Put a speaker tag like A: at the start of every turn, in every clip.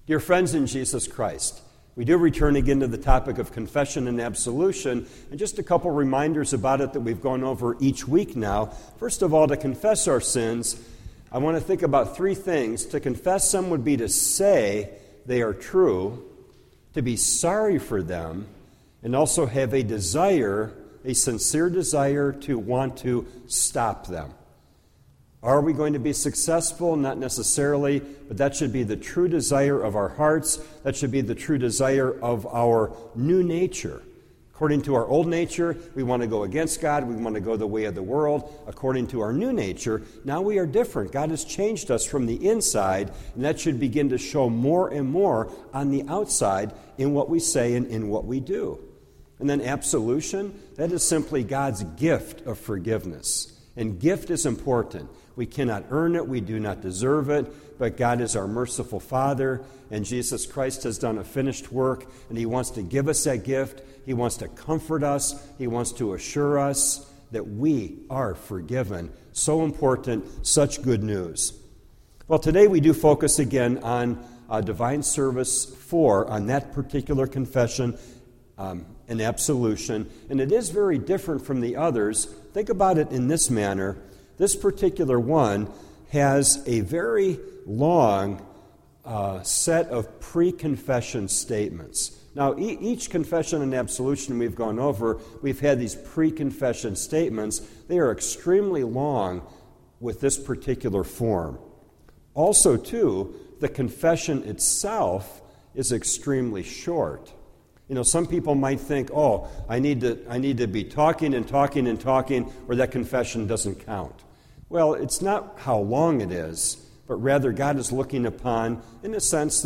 A: Dear friends in Jesus Christ, we do return again to the topic of confession and absolution, and just a couple reminders about it that we've gone over each week now. First of all, to confess our sins, I want to think about three things. To confess some would be to say they are true, to be sorry for them, and also have a desire, a sincere desire to want to stop them. Are we going to be successful? Not necessarily, but that should be the true desire of our hearts. That should be the true desire of our new nature. According to our old nature, we want to go against God. We want to go the way of the world. According to our new nature, now we are different. God has changed us from the inside, and that should begin to show more and more on the outside in what we say and in what we do. And then absolution, that is simply God's gift of forgiveness. And gift is important. We cannot earn it. We do not deserve it. But God is our merciful Father, and Jesus Christ has done a finished work, and He wants to give us that gift. He wants to comfort us. He wants to assure us that we are forgiven. So important, such good news. Well, today we do focus again on Divine Service 4, on that particular confession and absolution. And it is very different from the others. Think about it in this manner. This particular one has a very long set of pre-confession statements. Now, each confession and absolution we've gone over, we've had these pre-confession statements. They are extremely long with this particular form. Also, too, the confession itself is extremely short. You know, some people might think, oh, I need to be talking and talking and talking, or that confession doesn't count. Well, it's not how long it is, but rather God is looking upon, in a sense,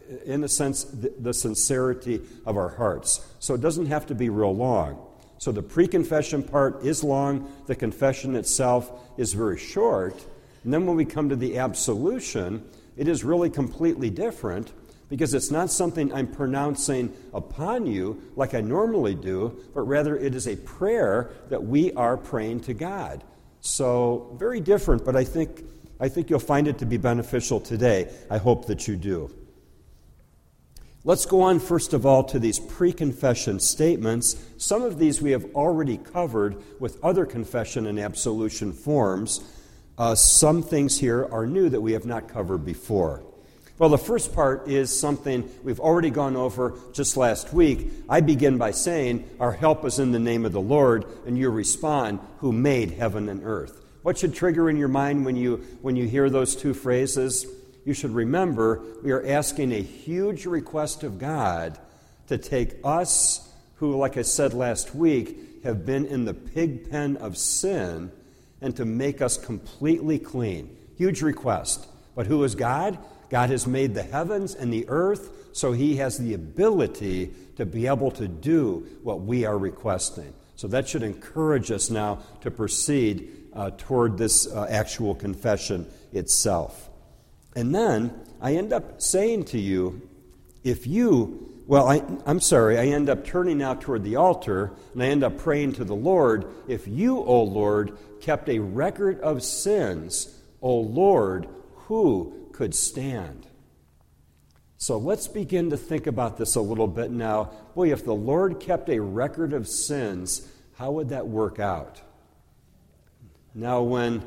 A: the sincerity of our hearts. So it doesn't have to be real long. So the pre-confession part is long. The confession itself is very short. And then when we come to the absolution, it is really completely different, because it's not something I'm pronouncing upon you like I normally do, but rather it is a prayer that we are praying to God. So very different, but I think you'll find it to be beneficial today. I hope that you do. Let's go on first of all to these pre-confession statements. Some of these we have already covered with other confession and absolution forms. Some things here are new that we have not covered before. Well, the first part is something we've already gone over just last week. I begin by saying, our help is in the name of the Lord, and you respond, who made heaven and earth. What should trigger in your mind when you hear those two phrases? You should remember we are asking a huge request of God to take us, who, like I said last week, have been in the pig pen of sin, and to make us completely clean. Huge request. But who is God? God has made the heavens and the earth, so He has the ability to be able to do what we are requesting. So that should encourage us now to proceed toward this actual confession itself. And then I end up saying to you, I end up turning now toward the altar, and I end up praying to the Lord, if you, O Lord, kept a record of sins, O Lord, who could stand? So let's begin to think about this a little bit now. Boy, if the Lord kept a record of sins, how would that work out? Now, when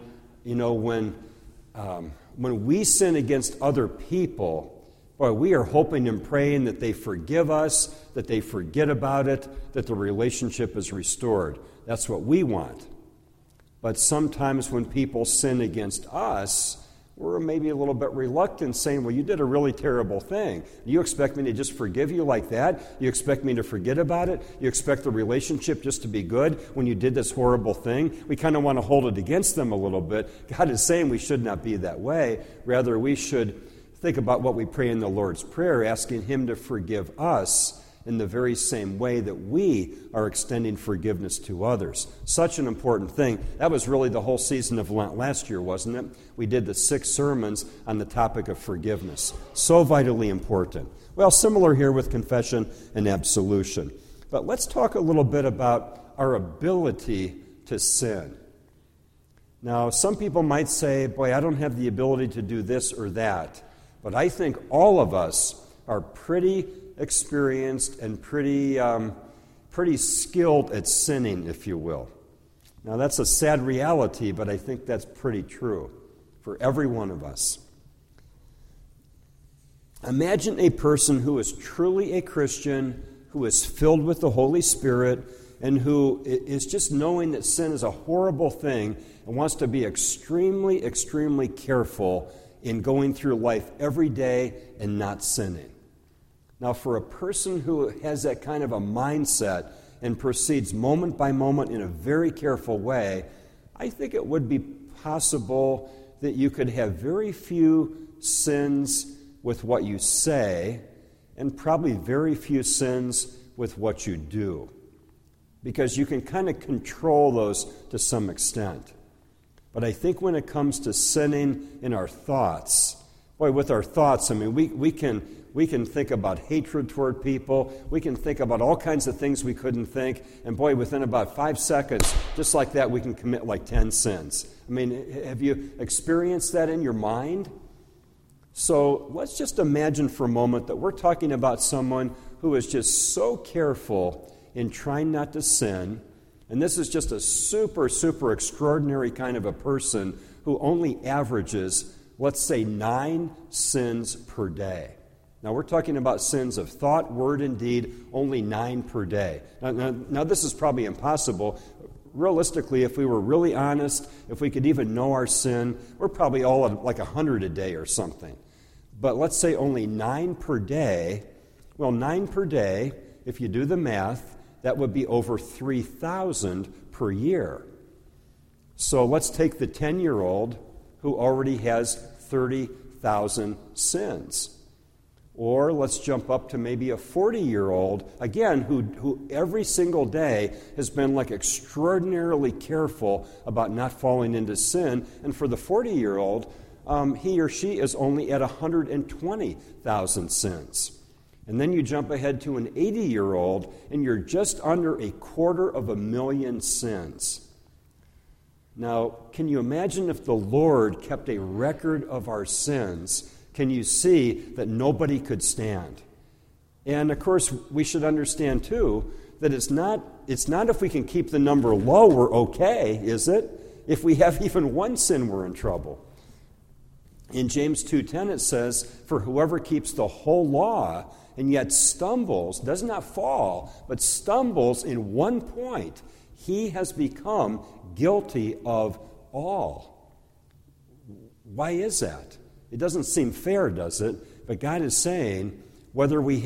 A: we sin against other people, boy, we are hoping and praying that they forgive us, that they forget about it, that the relationship is restored. That's what we want. But sometimes when people sin against us, we're maybe a little bit reluctant, saying, well, you did a really terrible thing. You expect me to just forgive you like that? You expect me to forget about it? You expect the relationship just to be good when you did this horrible thing? We kind of want to hold it against them a little bit. God is saying we should not be that way. Rather, we should think about what we pray in the Lord's Prayer, asking Him to forgive us in the very same way that we are extending forgiveness to others. Such an important thing. That was really the whole season of Lent last year, wasn't it? We did the 6 sermons on the topic of forgiveness. So vitally important. Well, similar here with confession and absolution. But let's talk a little bit about our ability to sin. Now, some people might say, boy, I don't have the ability to do this or that. But I think all of us are pretty experienced and pretty skilled at sinning, if you will. Now, that's a sad reality, but I think that's pretty true for every one of us. Imagine a person who is truly a Christian, who is filled with the Holy Spirit, and who is just knowing that sin is a horrible thing and wants to be extremely, extremely careful in going through life every day and not sinning. Now, for a person who has that kind of a mindset and proceeds moment by moment in a very careful way, I think it would be possible that you could have very few sins with what you say and probably very few sins with what you do, because you can kind of control those to some extent. But I think when it comes to sinning in our thoughts, with our thoughts, I mean, we can think about hatred toward people. We can think about all kinds of things we couldn't think. And within about 5 seconds, just like that, we can commit like 10 sins. I mean, have you experienced that in your mind? So let's just imagine for a moment that we're talking about someone who is just so careful in trying not to sin. And this is just a super, super extraordinary kind of a person who only averages, let's say, 9 sins per day. Now, we're talking about sins of thought, word, and deed, only 9 per day. Now, this is probably impossible. Realistically, if we were really honest, if we could even know our sin, we're probably all at like 100 a day or something. But let's say only 9 per day. Well, 9 per day, if you do the math, that would be over 3,000 per year. So let's take the 10-year-old who already has 30,000 sins. Or let's jump up to maybe a 40-year-old, again, who every single day has been like extraordinarily careful about not falling into sin. And for the 40-year-old, he or she is only at 120,000 sins. And then you jump ahead to an 80-year-old, and you're just under 250,000 sins. Now, can you imagine if the Lord kept a record of our sins? Can you see that nobody could stand? And, of course, we should understand, too, that it's not if we can keep the number low, we're okay, is it? If we have even one sin, we're in trouble. In James 2:10 it says, "For whoever keeps the whole law and yet stumbles," does not fall, but stumbles in one point, he has become guilty of all. Why is that? It doesn't seem fair, does it? But God is saying, whether we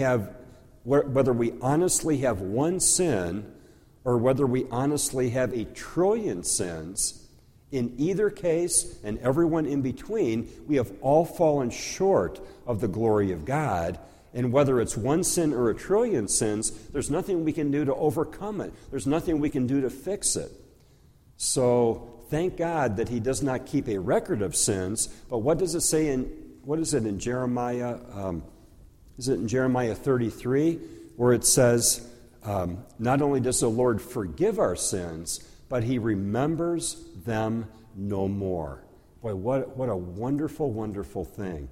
A: honestly have one sin or whether we honestly have 1 trillion sins, in either case and everyone in between, we have all fallen short of the glory of God. And whether it's one sin or 1 trillion sins, there's nothing we can do to overcome it. There's nothing we can do to fix it. So thank God that He does not keep a record of sins. But what does it say in Jeremiah? Is it in Jeremiah 33? Where it says, not only does the Lord forgive our sins, but He remembers them no more. Boy, what a wonderful, wonderful thing.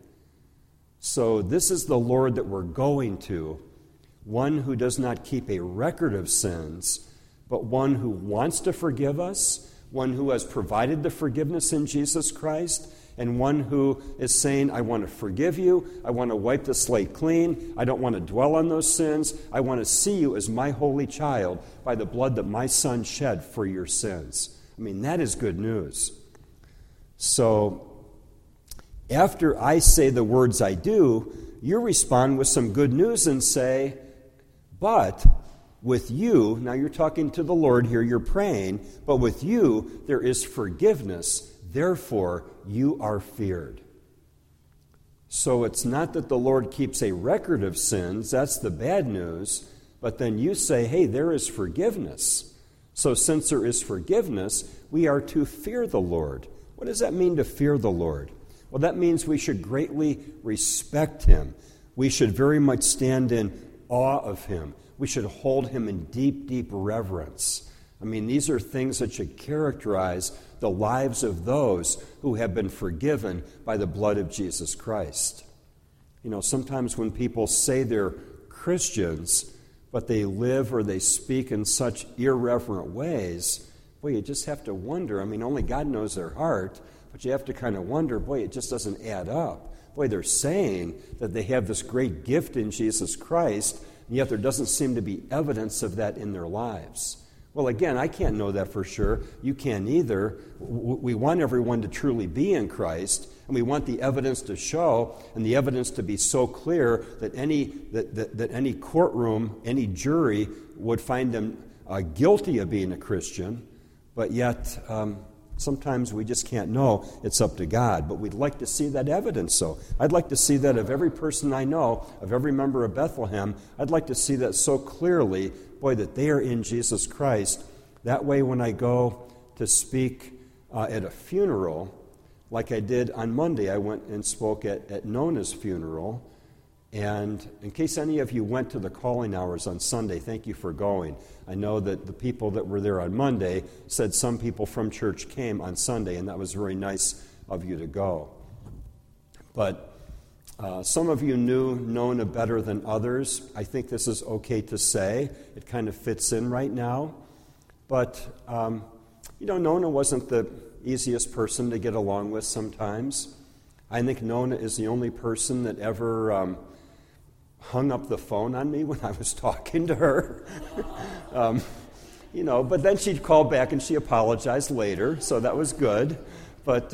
A: So this is the Lord that we're going to, one who does not keep a record of sins, but one who wants to forgive us, one who has provided the forgiveness in Jesus Christ, and one who is saying, I want to forgive you, I want to wipe the slate clean, I don't want to dwell on those sins, I want to see you as my holy child by the blood that my Son shed for your sins. I mean, that is good news. So, after I say the words I do, you respond with some good news and say, but with you, now you're talking to the Lord here, you're praying, but with you there is forgiveness, therefore you are feared. So it's not that the Lord keeps a record of sins, that's the bad news, but then you say, hey, there is forgiveness. So since there is forgiveness, we are to fear the Lord. What does that mean to fear the Lord? Well, that means we should greatly respect Him. We should very much stand in awe of Him. We should hold Him in deep, deep reverence. I mean, these are things that should characterize the lives of those who have been forgiven by the blood of Jesus Christ. Sometimes when people say they're Christians, but they live or they speak in such irreverent ways, boy, you just have to wonder. Only God knows their heart, but you have to kind of wonder, boy, it just doesn't add up. Boy, they're saying that they have this great gift in Jesus Christ, and yet there doesn't seem to be evidence of that in their lives. Well, again, I can't know that for sure. You can't either. We want everyone to truly be in Christ, and we want the evidence to show, and the evidence to be so clear that any courtroom, any jury would find them guilty of being a Christian. But yet, sometimes we just can't know. It's up to God. But we'd like to see that evidence, so I'd like to see that of every person I know, of every member of Bethlehem. I'd like to see that so clearly, boy, that they are in Jesus Christ. That way, when I go to speak at a funeral, like I did on Monday, I went and spoke at Nona's funeral. And in case any of you went to the calling hours on Sunday, thank you for going. I know that the people that were there on Monday said some people from church came on Sunday, and that was very nice of you to go. But some of you knew Nona better than others. I think this is okay to say. It kind of fits in right now. But, Nona wasn't the easiest person to get along with sometimes. I think Nona is the only person that ever hung up the phone on me when I was talking to her. But then she'd call back and she apologized later, so that was good. But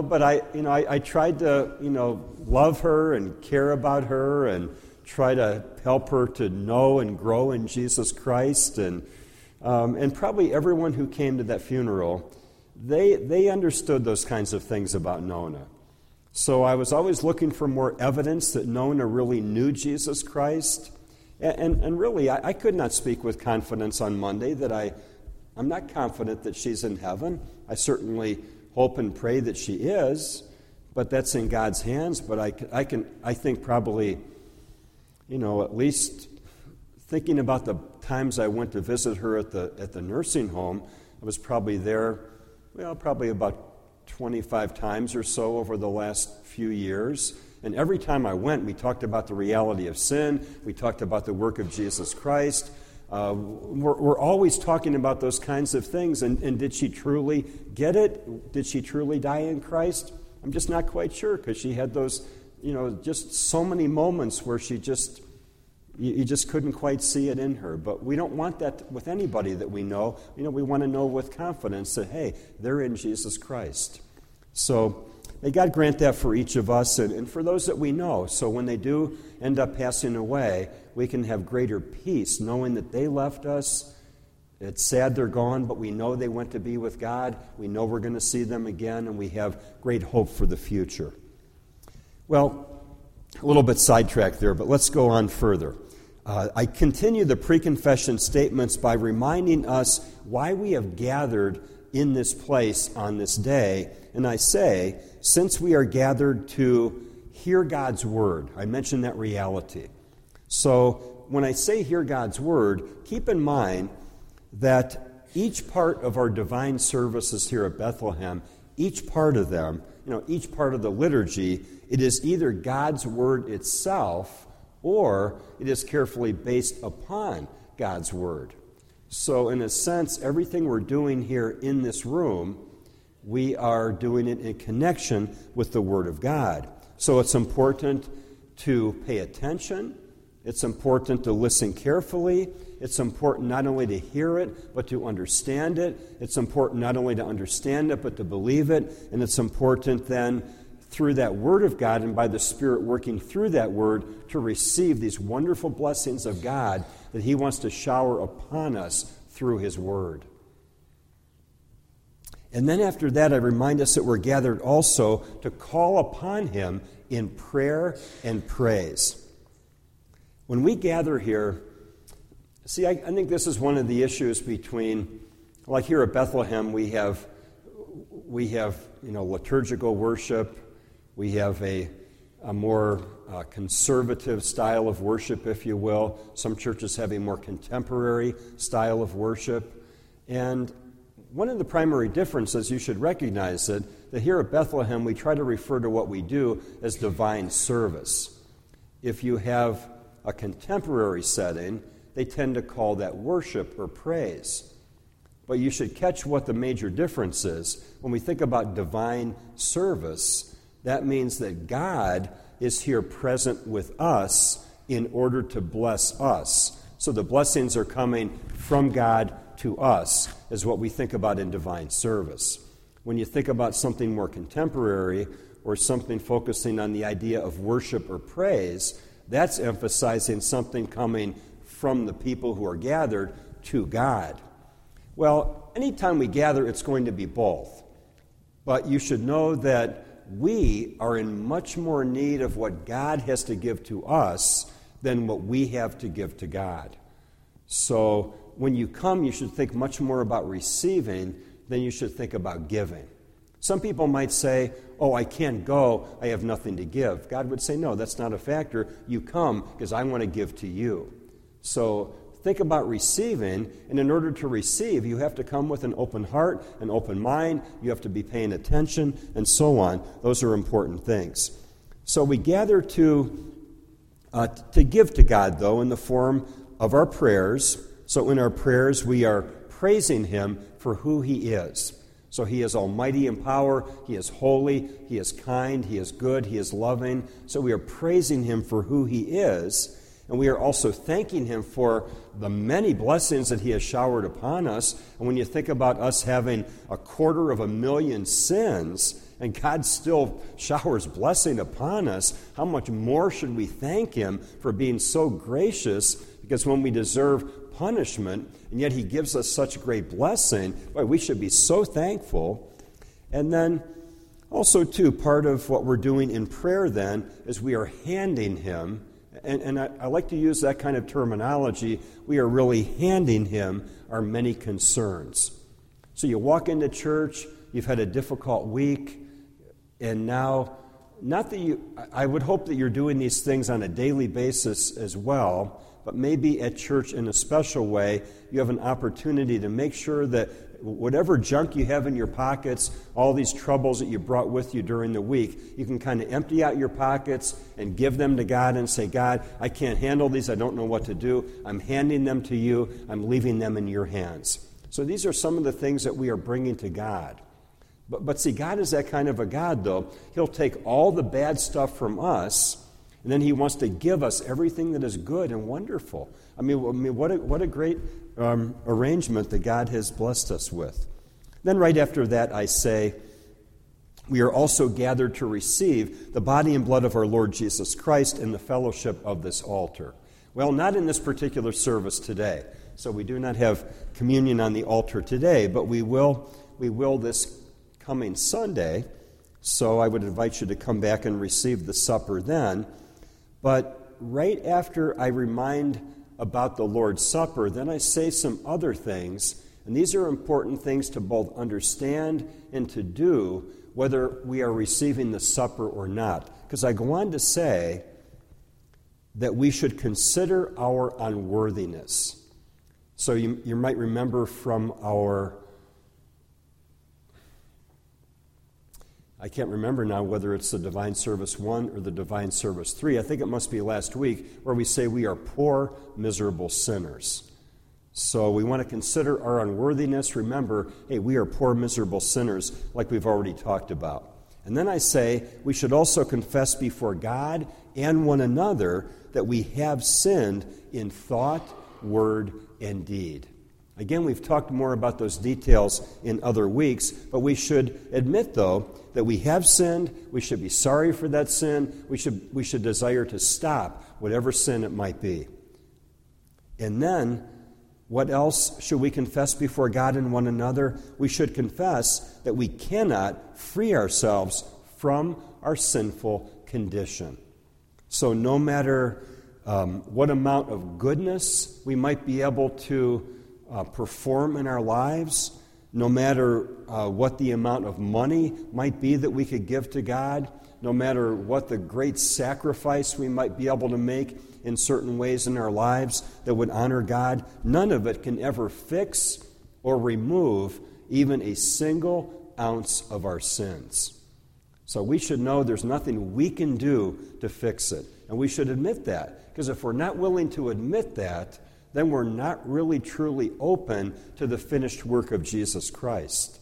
A: I tried to love her and care about her and try to help her to know and grow in Jesus Christ. And probably everyone who came to that funeral, they understood those kinds of things about Nona. So I was always looking for more evidence that Nona really knew Jesus Christ. And really, I could not speak with confidence on Monday that I'm not confident that she's in heaven. I certainly hope and pray that she is, but that's in God's hands. But I think probably, at least thinking about the times I went to visit her at the nursing home, I was probably there, probably about 25 times or so over the last few years. And every time I went, we talked about the reality of sin. We talked about the work of Jesus Christ. We're always talking about those kinds of things. And did she truly get it? Did she truly die in Christ? I'm just not quite sure, because she had those, just so many moments where you just couldn't quite see it in her. But we don't want that with anybody that we know. We want to know with confidence that, hey, they're in Jesus Christ. So may God grant that for each of us and for those that we know. So when they do end up passing away, we can have greater peace knowing that they left us. It's sad they're gone, but we know they went to be with God. We know we're going to see them again, and we have great hope for the future. Well, a little bit sidetracked there, but let's go on further. I continue the pre-confession statements by reminding us why we have gathered in this place on this day. And I say, since we are gathered to hear God's word, I mentioned that reality. So when I say hear God's word, keep in mind that each part of our divine services here at Bethlehem, each part of them, each part of the liturgy, it is either God's word itself or it is carefully based upon God's word. So in a sense, everything we're doing here in this room, we are doing it in connection with the Word of God. So it's important to pay attention. It's important to listen carefully. It's important not only to hear it, but to understand it. It's important not only to understand it, but to believe it. And it's important then, through that Word of God and by the Spirit working through that Word, to receive these wonderful blessings of God that He wants to shower upon us through His Word. And then after that, I remind us that we're gathered also to call upon Him in prayer and praise. When we gather here, I think this is one of the issues between, like here at Bethlehem, we have liturgical worship. We have a more conservative style of worship, if you will. Some churches have a more contemporary style of worship. And one of the primary differences, you should recognize that here at Bethlehem, we try to refer to what we do as divine service. If you have a contemporary setting, they tend to call that worship or praise. But you should catch what the major difference is. When we think about divine service, that means that God is here present with us in order to bless us. So the blessings are coming from God to us, is what we think about in divine service. When you think about something more contemporary or something focusing on the idea of worship or praise, that's emphasizing something coming from the people who are gathered to God. Well, anytime we gather, it's going to be both. But you should know that we are in much more need of what God has to give to us than what we have to give to God. So when you come, you should think much more about receiving than you should think about giving. Some people might say, oh, I can't go, I have nothing to give. God would say, no, that's not a factor. You come because I want to give to you. So think about receiving, and in order to receive, you have to come with an open heart, an open mind, you have to be paying attention, and so on. Those are important things. So we gather to give to God, though, in the form of our prayers. So in our prayers, we are praising Him for who He is. So He is almighty in power, He is holy, He is kind, He is good, He is loving. So we are praising Him for who He is, and we are also thanking Him for the many blessings that He has showered upon us. And when you think about us having 250,000 sins, and God still showers blessing upon us, how much more should we thank Him for being so gracious? Because when we deserve punishment, and yet He gives us such great blessing, boy, we should be so thankful. And then also, too, part of what we're doing in prayer then is we are handing Him, and I like to use that kind of terminology, we are really handing Him our many concerns. So you walk into church, you've had a difficult week, and now, I would hope that you're doing these things on a daily basis as well, but maybe at church in a special way, you have an opportunity to make sure that whatever junk you have in your pockets, all these troubles that you brought with you during the week, you can kind of empty out your pockets and give them to God and say, God, I can't handle these, I don't know what to do, I'm handing them to you, I'm leaving them in your hands. So these are some of the things that we are bringing to God. But see, God is that kind of a God, though. He'll take all the bad stuff from us, and then He wants to give us everything that is good and wonderful. I mean, what a great arrangement that God has blessed us with. Then right after that, I say, we are also gathered to receive the body and blood of our Lord Jesus Christ in the fellowship of this altar. Well, not in this particular service today. So we do not have communion on the altar today, but we will this coming Sunday. So I would invite you to come back and receive the supper then. But right after I remind about the Lord's Supper, then I say some other things, and these are important things to both understand and to do, whether we are receiving the supper or not. Because I go on to say that we should consider our unworthiness. So you might remember from I can't remember now whether it's the Divine Service 1 or the Divine Service 3. I think it must be last week, where we say we are poor, miserable sinners. So we want to consider our unworthiness. Remember, hey, we are poor, miserable sinners, like we've already talked about. And then I say we should also confess before God and one another that we have sinned in thought, word, and deed. Again, we've talked more about those details in other weeks, but we should admit, though, that we have sinned. We should be sorry for that sin. We should desire to stop whatever sin it might be. And then, what else should we confess before God and one another? We should confess that we cannot free ourselves from our sinful condition. So no matter what amount of goodness we might be able to perform in our lives, no matter what the amount of money might be that we could give to God, no matter what the great sacrifice we might be able to make in certain ways in our lives that would honor God, none of it can ever fix or remove even a single ounce of our sins. So we should know there's nothing we can do to fix it. And we should admit that. Because if we're not willing to admit that, then we're not really truly open to the finished work of Jesus Christ.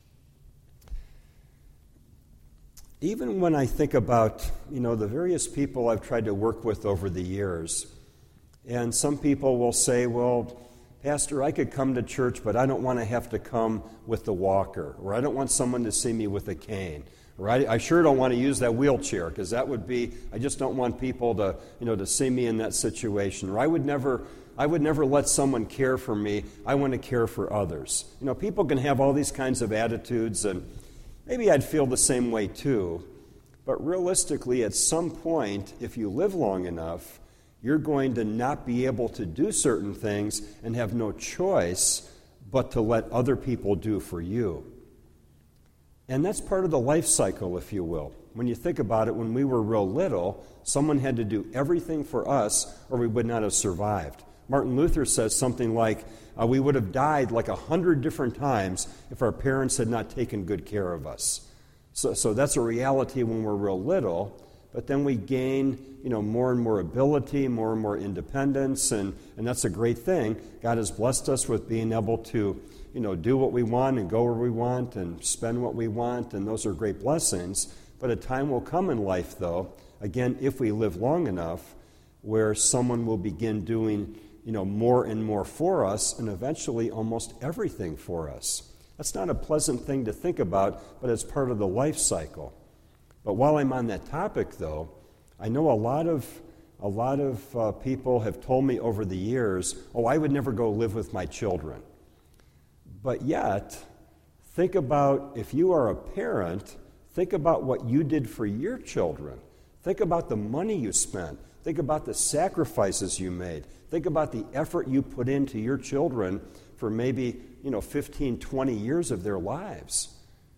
A: Even when I think about, the various people I've tried to work with over the years, and some people will say, well, Pastor, I could come to church, but I don't want to have to come with the walker, or I don't want someone to see me with a cane, or I sure don't want to use that wheelchair, because that would be, I just don't want people to see me in that situation, or I would never let someone care for me. I want to care for others. People can have all these kinds of attitudes, and maybe I'd feel the same way too. But realistically, at some point, if you live long enough, you're going to not be able to do certain things and have no choice but to let other people do for you. And that's part of the life cycle, if you will. When you think about it, when we were real little, someone had to do everything for us or we would not have survived. Martin Luther says something like, we would have died like 100 different times if our parents had not taken good care of us. So that's a reality when we're real little, but then we gain more and more ability, more and more independence, and that's a great thing. God has blessed us with being able to do what we want and go where we want and spend what we want, and those are great blessings. But a time will come in life, though, again, if we live long enough, where someone will begin doing more and more for us, and eventually almost everything for us. That's not a pleasant thing to think about, but it's part of the life cycle. But while I'm on that topic, though, I know a lot of people have told me over the years, I would never go live with my children. But yet, think about, if you are a parent, think about what you did for your children. Think about the money you spent. Think about the sacrifices you made. Think about the effort you put into your children for maybe 15, 20 years of their lives.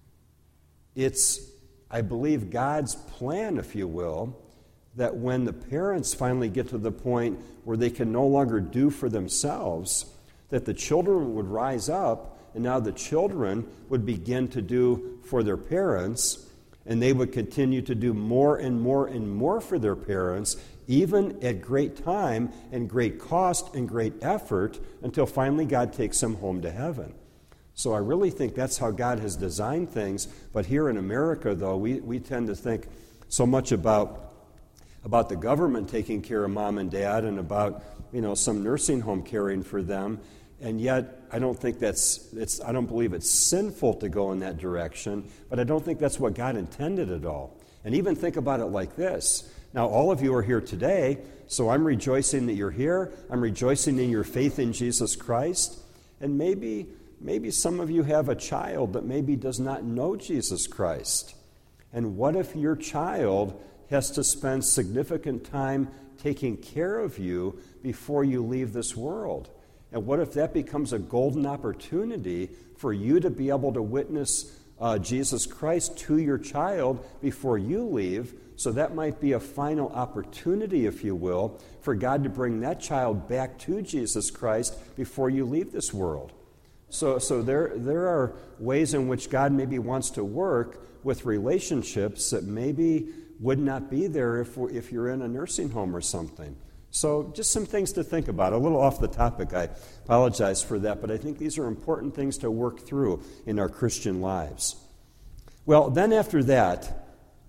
A: It's, I believe, God's plan, if you will, that when the parents finally get to the point where they can no longer do for themselves, that the children would rise up, and now the children would begin to do for their parents, and they would continue to do more and more and more for their parents, even at great time and great cost and great effort, until finally God takes them home to heaven. So I really think that's how God has designed things. But here in America, though, we tend to think so much about the government taking care of mom and dad and about some nursing home caring for them. And yet, I don't believe it's sinful to go in that direction, but I don't think that's what God intended at all. And even think about it like this. Now, all of you are here today, so I'm rejoicing that you're here. I'm rejoicing in your faith in Jesus Christ. And maybe some of you have a child that maybe does not know Jesus Christ. And what if your child has to spend significant time taking care of you before you leave this world? And what if that becomes a golden opportunity for you to be able to witness Jesus Christ to your child before you leave? So that might be a final opportunity, if you will, for God to bring that child back to Jesus Christ before you leave this world. So there are ways in which God maybe wants to work with relationships that maybe would not be there if you're in a nursing home or something. So just some things to think about. A little off the topic, I apologize for that, but I think these are important things to work through in our Christian lives. Well, then after that,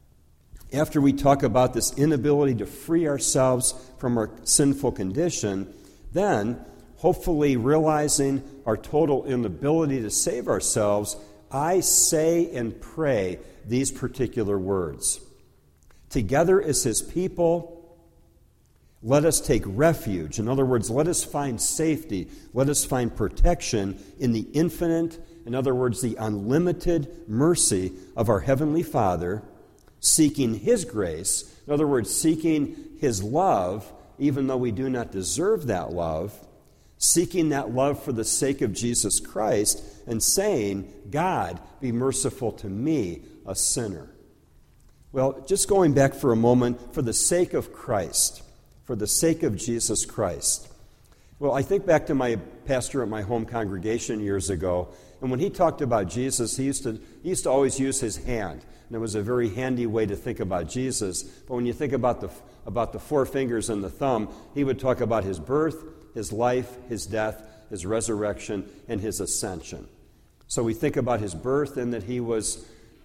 A: after we talk about this inability to free ourselves from our sinful condition, then, hopefully realizing our total inability to save ourselves, I say and pray these particular words. Together as His people, let us take refuge. In other words, let us find safety. Let us find protection in the infinite, in other words, the unlimited mercy of our Heavenly Father, seeking His grace. In other words, seeking His love, even though we do not deserve that love, seeking that love for the sake of Jesus Christ, and saying, God, be merciful to me, a sinner. Well, just going back for a moment, for the sake of Christ, for the sake of Jesus Christ. Well, I think back to my pastor at my home congregation years ago, And when he talked about Jesus, he used to always use his hand. And it was a very handy way to think about Jesus. But when you think about the four fingers and the thumb, he would talk about his birth, his life, his death, his resurrection, and his ascension. So we think about his birth and that he was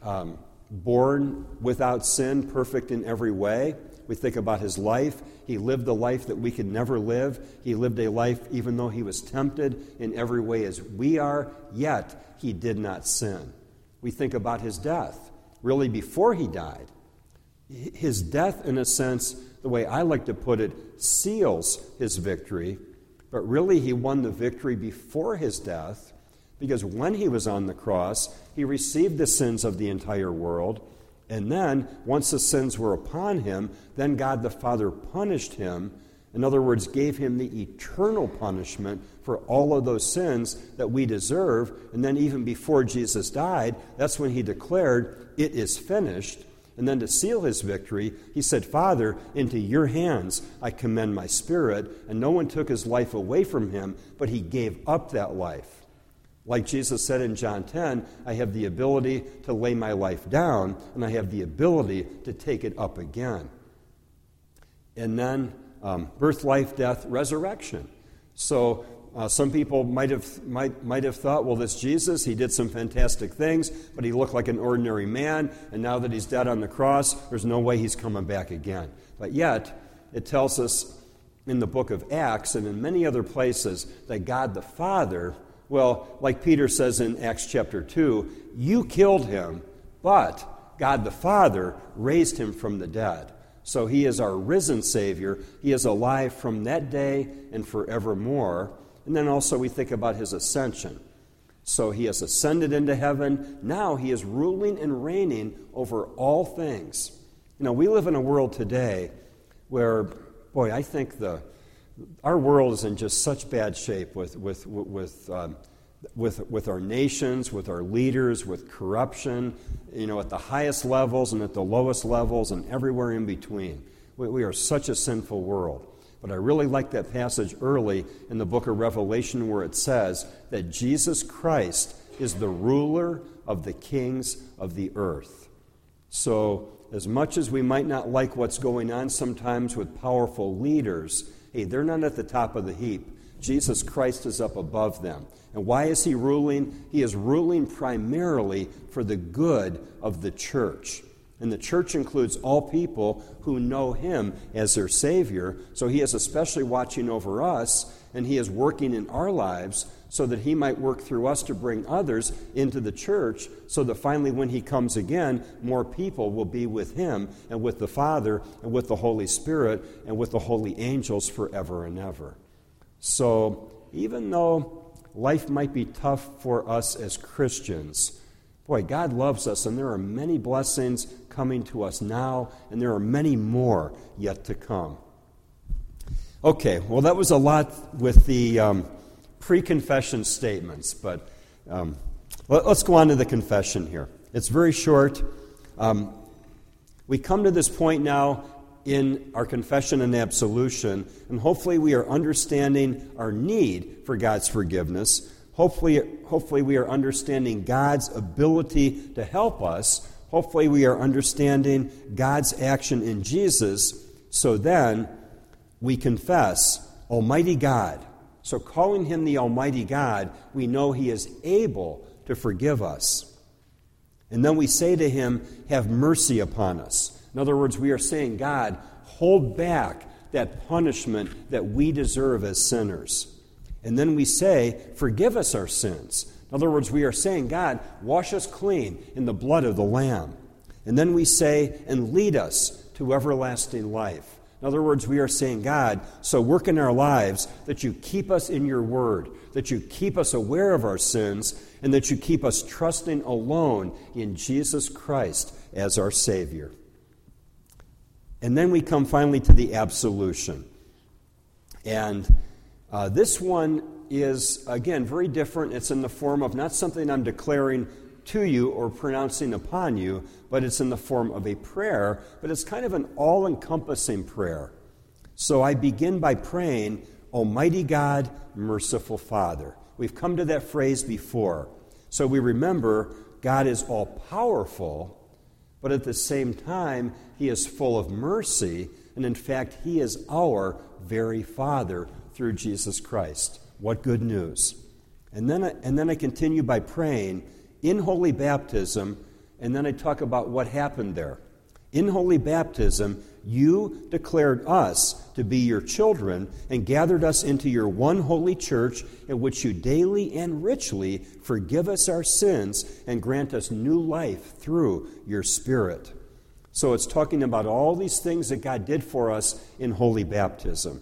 A: born without sin, perfect in every way. We think about his life. He lived the life that we could never live. He lived a life even though he was tempted in every way as we are, yet he did not sin. We think about his death, really before he died. His death, in a sense, the way I like to put it, seals his victory, but really he won the victory before his death, because when he was on the cross, he received the sins of the entire world. And then, once the sins were upon him, then God the Father punished him. In other words, gave him the eternal punishment for all of those sins that we deserve. And then even before Jesus died, that's when he declared, "It is finished." And then to seal his victory, he said, "Father, into your hands I commend my spirit." And no one took his life away from him, but he gave up that life. Like Jesus said in John 10, I have the ability to lay my life down, and I have the ability to take it up again. And then birth, life, death, resurrection. So some people might have thought, well, this Jesus, he did some fantastic things, but he looked like an ordinary man, and now that he's dead on the cross, there's no way he's coming back again. But yet, it tells us in the book of Acts and in many other places that God the Father, well, like Peter says in Acts chapter 2, you killed him, but God the Father raised him from the dead. So he is our risen Savior. He is alive from that day and forevermore. And then also we think about his ascension. So he has ascended into heaven. Now he is ruling and reigning over all things. You know, we live in a world today where, boy, I think our world is in just such bad shape with our nations, with our leaders, with corruption, you know, at the highest levels and at the lowest levels and everywhere in between. We are such a sinful world. But I really like that passage early in the book of Revelation where it says that Jesus Christ is the ruler of the kings of the earth. So as much as we might not like what's going on sometimes with powerful leaders, hey, they're not at the top of the heap. Jesus Christ is up above them. And why is he ruling? He is ruling primarily for the good of the church. And the church includes all people who know him as their Savior. So he is especially watching over us, and he is working in our lives so that he might work through us to bring others into the church, so that finally when he comes again, more people will be with him and with the Father and with the Holy Spirit and with the holy angels forever and ever. So even though life might be tough for us as Christians, boy, God loves us, and there are many blessings coming to us now, and there are many more yet to come. Okay, well, that was a lot with the pre-confession statements, but let's go on to the confession here. It's very short. We come to this point now in our confession and absolution, and hopefully we are understanding our need for God's forgiveness. Hopefully we are understanding God's ability to help us. Hopefully we are understanding God's action in Jesus. So then we confess Almighty God. So calling him the Almighty God, we know he is able to forgive us. And then we say to him, have mercy upon us. In other words, we are saying, God, hold back that punishment that we deserve as sinners. And then we say, forgive us our sins. In other words, we are saying, God, wash us clean in the blood of the Lamb. And then we say, and lead us to everlasting life. In other words, we are saying, God, so work in our lives that you keep us in your word, that you keep us aware of our sins, and that you keep us trusting alone in Jesus Christ as our Savior. And then we come finally to the absolution. And this one is, again, very different. It's in the form of not something I'm declaring to you or pronouncing upon you, but it's in the form of a prayer, but it's kind of an all-encompassing prayer. So I begin by praying, Almighty God, merciful Father. We've come to that phrase before. So we remember God is all-powerful, but at the same time, he is full of mercy, and in fact, he is our very Father through Jesus Christ. What good news. And then I continue by praying in holy baptism, and then I talk about what happened there. In holy baptism, you declared us to be your children and gathered us into your one holy church, in which you daily and richly forgive us our sins and grant us new life through your Spirit. So it's talking about all these things that God did for us in holy baptism.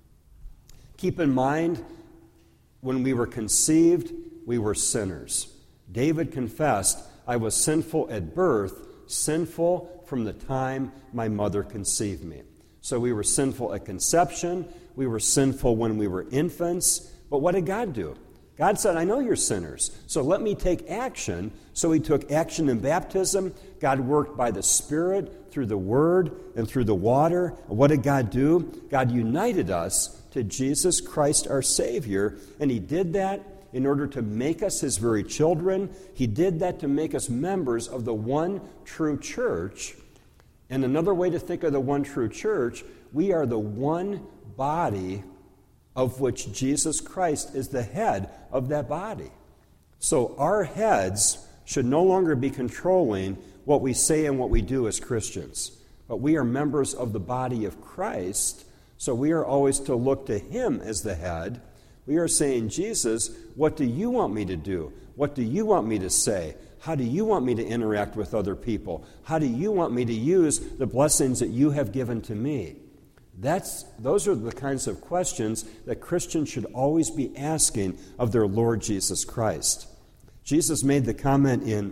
A: Keep in mind, when we were conceived, we were sinners. David confessed, I was sinful at birth, sinful from the time my mother conceived me. So we were sinful at conception, we were sinful when we were infants, but what did God do? God said, I know you're sinners, so let me take action. So he took action in baptism. God worked by the Spirit, through the Word, and through the water. And what did God do? God united us to Jesus Christ our Savior, and he did that in order to make us his very children. He did that to make us members of the one true church. And another way to think of the one true church, we are the one body of which Jesus Christ is the head of that body. So our heads should no longer be controlling what we say and what we do as Christians, but we are members of the body of Christ, so we are always to look to him as the head. We are saying, Jesus, what do you want me to do? What do you want me to say? How do you want me to interact with other people? How do you want me to use the blessings that you have given to me? Those are the kinds of questions that Christians should always be asking of their Lord Jesus Christ. Jesus made the comment in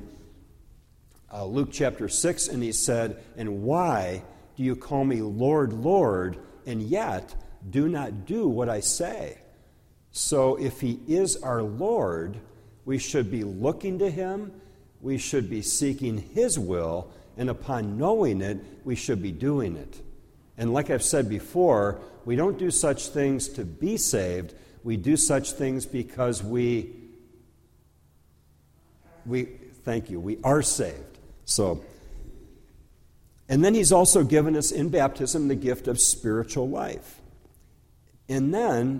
A: Luke chapter 6, and he said, and why do you call me Lord, Lord, and yet do not do what I say? So if he is our Lord, we should be looking to him, we should be seeking his will, and upon knowing it, we should be doing it. And like I've said before, we don't do such things to be saved. We do such things because we are saved. So, and then he's also given us in baptism the gift of spiritual life. And then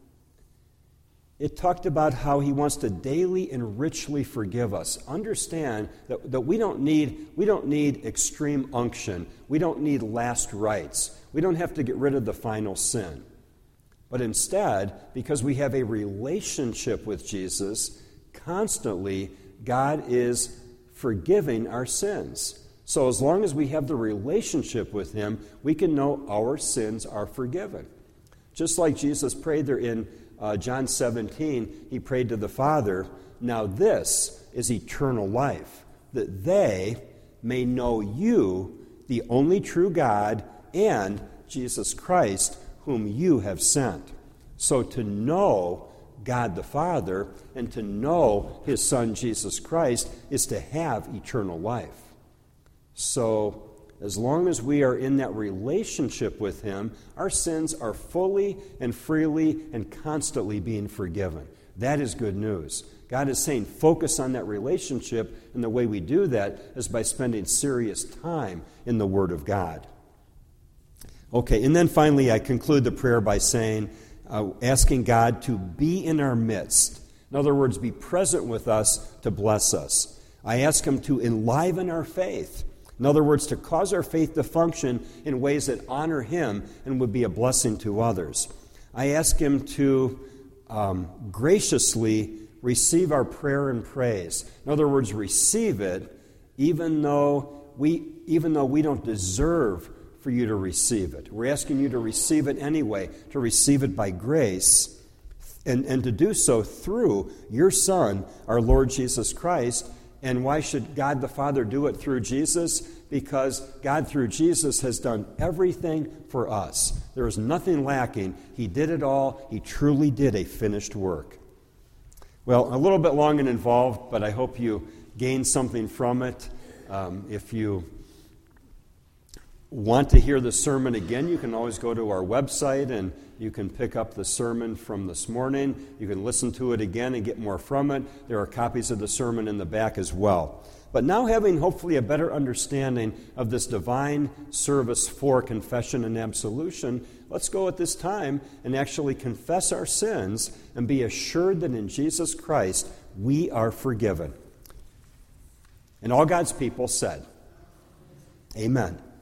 A: it talked about how he wants to daily and richly forgive us. Understand that we don't need extreme unction. We don't need last rites. We don't have to get rid of the final sin. But instead, because we have a relationship with Jesus, constantly God is forgiving our sins. So as long as we have the relationship with him, we can know our sins are forgiven. Just like Jesus prayed there in John 17, he prayed to the Father, now this is eternal life, that they may know you, the only true God, and Jesus Christ, whom you have sent. So to know God the Father and to know his Son Jesus Christ is to have eternal life. So as long as we are in that relationship with him, our sins are fully and freely and constantly being forgiven. That is good news. God is saying focus on that relationship, and the way we do that is by spending serious time in the Word of God. Okay, and then finally I conclude the prayer by saying, asking God to be in our midst. In other words, be present with us to bless us. I ask him to enliven our faith. In other words, to cause our faith to function in ways that honor him and would be a blessing to others. I ask him to graciously receive our prayer and praise. In other words, receive it even though we don't deserve for you to receive it. We're asking you to receive it anyway, to receive it by grace, and to do so through your Son, our Lord Jesus Christ. And why should God the Father do it through Jesus? Because God through Jesus has done everything for us. There is nothing lacking. He did it all. He truly did a finished work. Well, a little bit long and involved, but I hope you gained something from it. If you want to hear the sermon again, you can always go to our website and you can pick up the sermon from this morning. You can listen to it again and get more from it. There are copies of the sermon in the back as well. But now, having hopefully a better understanding of this divine service for confession and absolution, let's go at this time and actually confess our sins and be assured that in Jesus Christ we are forgiven. And all God's people said, Amen.